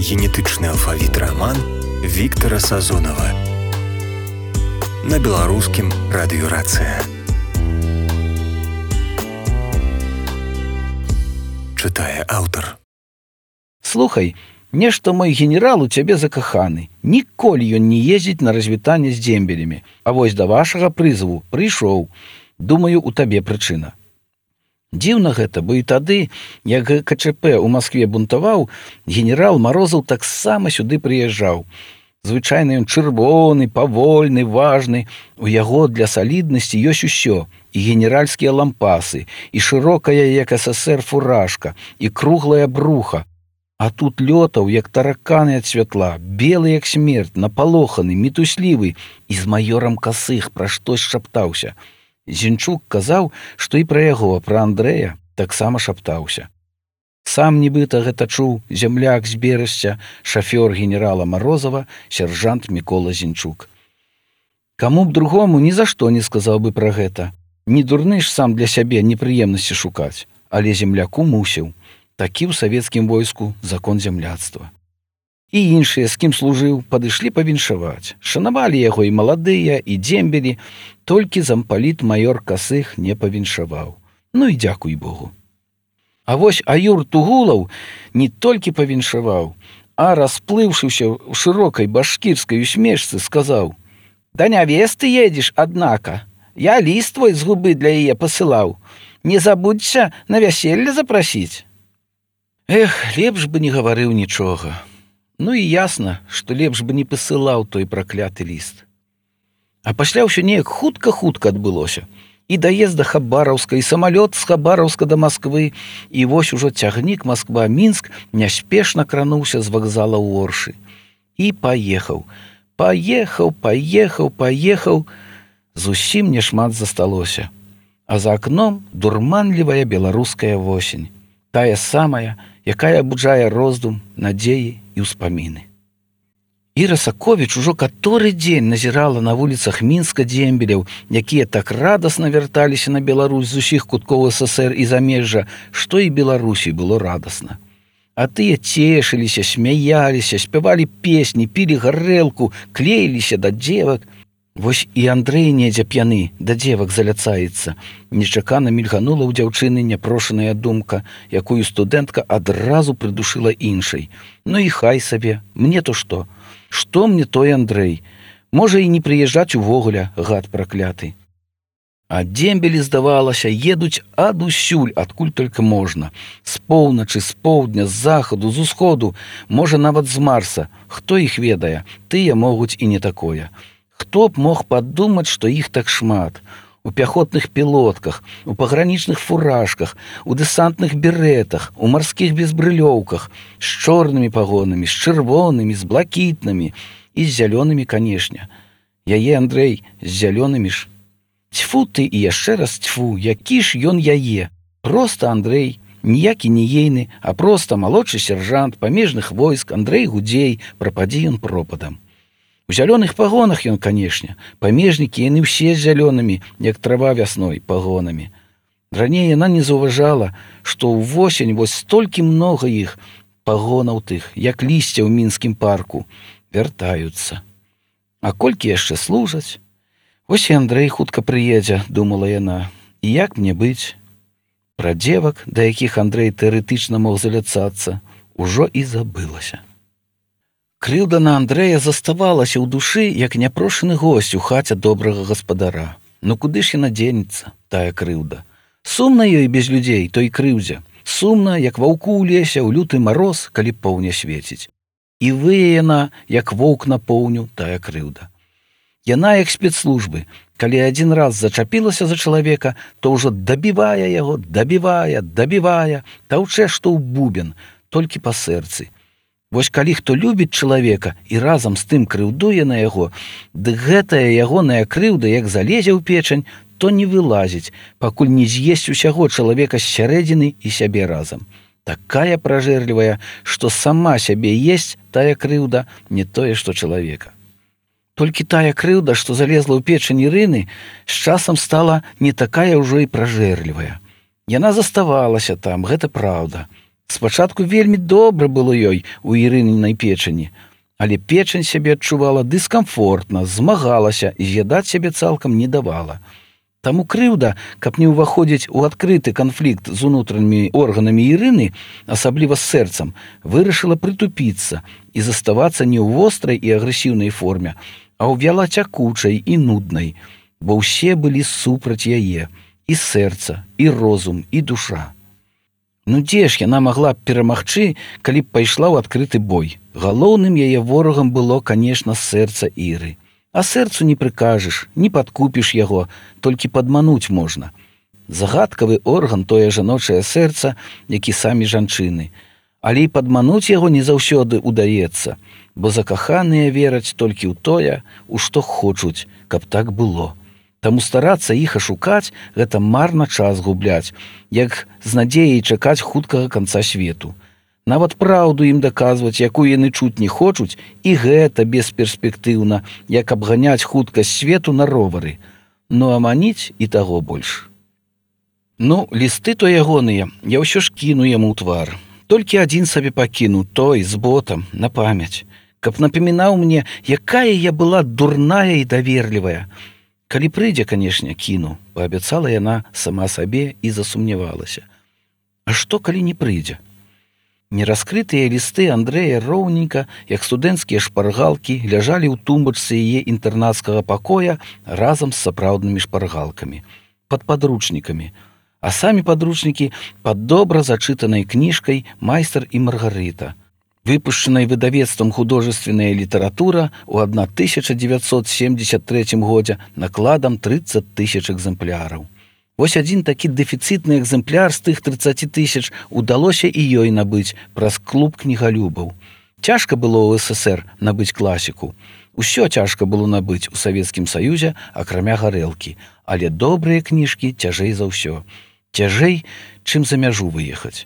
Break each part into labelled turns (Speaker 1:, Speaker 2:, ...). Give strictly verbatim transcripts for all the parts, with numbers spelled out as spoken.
Speaker 1: Генетычны алфавіт раман Віктара Сазонава на беларускім радыёрацыя. Чытае аўтар.
Speaker 2: Слухай, нешта мой генерал у цябе закаханы. Ніколі ён не ездзіць на развітанне з дзембелямі. А вось да вашага прызыву прыйшоў. Думаю, у табе прычына. Дзіўна гэта, бо і тады, як КЧП у Маскве бунтаваў, генерал Марозаў таксама сюды прыязджаў. Звычайна ён чырвоны, павольны, важны. У яго для саліднасці ёсць усё. І генеральскія лампасы, і шырокая, як СССР, фуражка, і круглая бруха. А тут лётаў, як тараканы ад святла, белы, як смерць, напалоханы, мітуслівы, і з маёрам Касых пра штось шаптаўся. Зінчук казаў, што і пра яго, пра Андрэя, таксама шаптаўся. Сам нібыта гэта чуў зямляк з Берасця, шафёр генерала Марозава, сяржант Мікола Зінчук. Каму б другому ні за што не сказаў бы пра гэта. Не дурны ж сам для сябе непрыемнасці шукаць, але земляку мусіў. Такі ў савецкім войску закон зямляцтва. І іншыя, з кім служыў, падышлі павіншаваць. Шанавалі яго і маладыя, і дзембелі, толькі зампаліт маёр Касых не павіншаваў. Ну і дзякуй Богу. А вось Аюр Тугулаў не толькі павіншаваў, а расплыўшыўся ў шырокай башкірскай усмешцы, сказаў: «Да нявесты едзеш, аднака. Я ліст твой з губы для яе пасылаў. Не забудься на вяселле запрасіць». Эх, лепш бы не гаварыў нічога. Ну і ясна, што лепш бы не пасылаў той пракляты ліст. А пасля ўсё неяк хутка-хутка адбылося. І даезд да Хабараўска, і самалёт з Хабараўска да Масквы, і вось ужо цягнік Масква-Мінск няспешна крануўся з вакзала ў Оршы. І паехаў, паехаў, паехаў, паехаў. Зусім няшмат засталося. А за акном дурманлівая беларуская восень. Тая самая, якая абуджае роздум, надзеі і ўспаміны. Іра Саковіч ужо каторы дзень назірала на вуліцах Мінска дзембеляў, якія так радасна вярталіся на Беларусь з усіх куткоў СССР і замежжа, што і Беларусі было радасна. А тыя цешыліся, смяяліся, спявалі песні, пілі гарэлку, клеіліся да дзевак. Вось і Андрэй недзе п'яны да дзевак заляцаецца. Нечакана мільганула ў дзяўчыны няпрошаная думка, якую студэнтка адразу прыдушыла іншай. Ну і хай сабе, мне то што? Што мне той Андрэй? Можа і не прыязджаць увогуле, гад пракляты. А дзембелі, здавалася, едуць адусюль, адкуль толькі можна. З поўначы, з поўдня, з захаду, з усходу, можа нават з Марса. Хто іх ведае? Тыя могуць і не такое. Хто б мог падумаць, што іх так шмат? У пяхотных пілотках, у пагранічных фуражках, у дэсантных беретах, у марскіх безбрылёўках, з чорнымі пагонамі, з чырвонымі, з блакітнымі і з зялёнымі, канешне. Яе Андрэй з зялёнымі ж. Цьфу ты і яшчэ раз цьфу, які ж ён яе. Проста Андрэй, ніякі не ейны, а проста малодшы сяржант памежных войск Андрэй Гудзей, прападзі ён пропадам. У зялёных пагонах ён, канешне, памежнікі яны ўсе з зялёнымі, як трава вясной, пагонамі. Раней яна не заўважала, што ў восень вось столькі многа іх, пагонаў тых, як лісця ў мінскім парку, вяртаюцца. А колькі яшчэ служаць? Вось і Андрэй хутка прыедзе, думала яна. І як мне быць? Пра дзевак, да якіх Андрэй тэарэтычна мог заляцацца, ужо і забылася. Крыўда на Андрэя заставалася ў душы, як няпрошаны госць у хаце добрага гаспадара. Ну куды ж яна дзенецца, тая крыўда? Сумна ёй без людзей, той крыўдзе. Сумна, як ваўку ў лесе ў люты мароз, калі поўня свеціць. І вые яна, як воўк на поўню, тая крыўда. Яна, як спецслужбы, калі адзін раз зачапілася за чалавека, то ўжо дабівае яго, дабівае, дабівае, таўчэ, што ў бубен, толькі па сэрцы. Вось калі хто любіць чалавека і разам з тым крыўдуе на яго, дык гэтая ягоная крыўда, як залезе ў печань, то не вылазіць, пакуль не з'есць усяго чалавека з сярэдзіны і сябе разам. Такая пражэрлівая, што сама сябе есць тая крыўда, не тое, што чалавека. Толькі тая крыўда, што залезла ў печань Ірыны, з часам стала не такая ўжо і пражэрлівая. Яна заставалася там, гэта праўда. Спачатку вельмі добра было ёй у Ірынінай печані, але печань сябе адчувала дыскамфортна, змагалася і з'ядаць сябе цалкам не давала. Таму крыўда, каб не ўваходзіць у адкрыты канфлікт з унутранымі органамі Ірыны, асабліва з сэрцам, вырашыла прытупіцца і заставацца не ў вострай і агрэсіўнай форме, а ўвяла цякучай і нуднай, бо ўсе былі супраць яе, і сэрца, і розум, і душа. Ну дзе ж яна магла б перамагчы, калі б пайшла ў адкрыты бой? Галоўным яе ворагам было, канешне, сэрца Іры. А сэрцу не прыкажаш, не падкупіш яго, толькі падмануць можна. Загадкавы орган тое жаночае сэрца, які самі жанчыны. Але і падмануць яго не заўсёды ўдаецца, бо закаханыя вераць толькі ў тое, у што хочуць, каб так было. Таму старацца іх ашукаць – гэта марна час губляць, як з надзеяй чакаць хуткага канца свету. Нават праўду ім даказваць, якую яны чуць не хочуць, і гэта бесперспектыўна, як абганяць хуткасць свету на ровары. Ну, а маніць і таго больш. Ну, лісты то ягоныя, я ўсё ж кіну яму ў твар. Толькі адзін сабе пакіну, той, з ботам, на памяць. Каб напамінаў мне, якая я была дурная і даверлівая. Калі прыйдзе, канешне, кіну, паабяцала яна сама сабе і засумнявалася. А што, калі не прыйдзе? Нераскрытыя лісты Андрэя роўненька, як студэнцкія шпаргалкі, ляжалі ў тумбачцы яе інтэрнацкага пакоя разам з сапраўднымі шпаргалкамі, пад падручнікамі, а самі падручнікі пад добра зачытанай кніжкай «Майстар і Маргарыта», выпушчанай выдавецтвам «Художественная літаратура» у тысяча дзевяцьсот семьдесят трэцім годзе накладам трыццаць тысяч экзэмпляраў. Вось адзін такі дэфіцытны экзэмпляр з тых трыццаці тысяч удалося і ёй набыць праз клуб кнігалюбаў. Цяжка было ў СССР набыць класіку. Усё цяжка было набыць у Савецкім Саюзе, акрамя гарэлкі, але добрыя кніжкі цяжэй за ўсё. Цяжэй, чым за мяжу выехаць.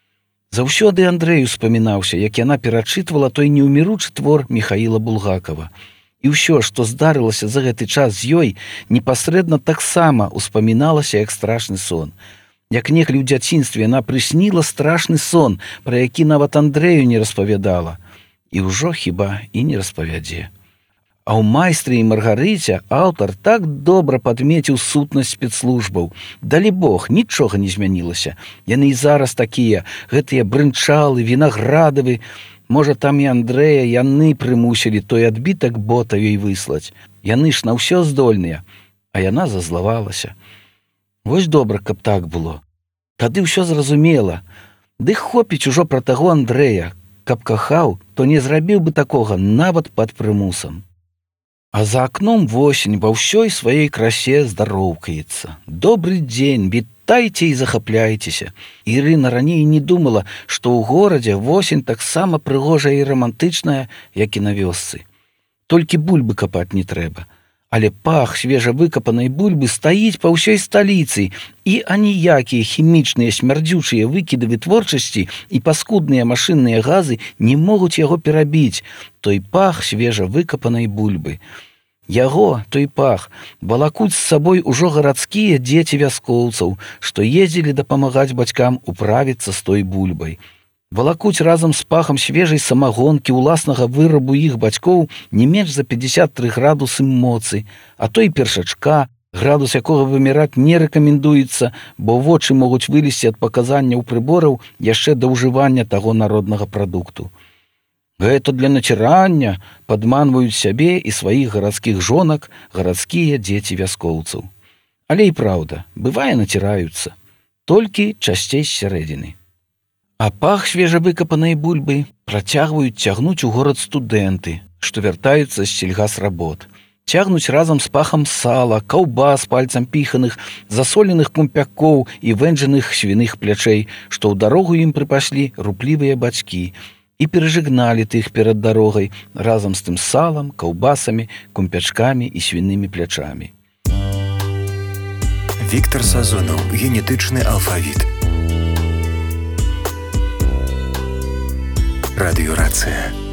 Speaker 2: Заўсёды Андрэю успамінаўся, як яна перачытвала той неўміручы твор Міхаіла Булгакова. І ўсё, што здарылася за гэты час з ёй, непасрэдна таксама успаміналася як страшны сон. Як некалі ў дзяцінстве яна прысніла страшны сон, пра які нават Андрэю не распавядала. І ўжо хіба і не распавядзе. А ў «Майстры і Маргарыце» аўтар так добра падмеціў сутнасць спецслужбаў. Далі Бог, нічога не змянілася. Яны і зараз такія, гэтыя брынчалы, вінаградавы. Можа, там і Андрэя яны прымусілі той адбітак бота ёй выслаць. Яны ж на ўсё здольныя, а яна зазлавалася. Вось добра, каб так было. Тады ўсё зразумела. Ды хопіць ужо пра таго Андрэя. Каб кахаў, то не зрабіў бы такога нават пад прымусам. А за акном восень ва ўсёй сваёй красе здароўкаецца. Добры дзень, вітайце і захапляйцеся. Ірына раней не думала, што ў горадзе восень таксама прыгожая і рамантычная, як і на вёсцы. Толькі бульбы капаць не трэба. Але пах свежа выкапанай бульбы стаіць па ўсёй сталіцы, і аніякія хімічныя смярдзючыя выкіды вытворчасці і паскудныя машынныя газы не могуць яго перабіць, той пах свежа выкапанай бульбы. Яго, той пах, балакуць з сабой ужо гарадскія дзеці вяскоўцаў, што ездзілі дапамагаць бацькам управіцца з той бульбай. Валакуць разам з пахам свежай самагонкі ўласнага вырабу іх бацькоў не менш за пятьдесят три градусы моцы, а то і першачка, градус якога выміраць не рэкамендуецца, бо вочы могуць вылезці ад паказанняў прыбораў яшчэ да ўжывання таго народнага прадукту. Гэта для націрання падманваюць сябе і сваіх гарадскіх жонак гарадскія дзеці вяскоўцаў. Але і праўда, бывае націраюцца, толькі часцей з сярэдзіны. А пах свежавыкапанай бульбы працягваюць цягнуць у горад студэнты, што вяртаюцца з сельгасработ. Цягнуць разам з пахам сала, каўбас пальцам піханых, засоленых кумпякоў і вэнджаных свіных плячэй, што ў дарогу ім прыпаслі руплівыя бацькі, і перажыгналі тых перад дарогай разам з тым салам, каўбасамі, кумпячкамі і свінымі плячамі.
Speaker 1: Віктар Сазонаў. Генетычны алфавіт. Радыёрацыя.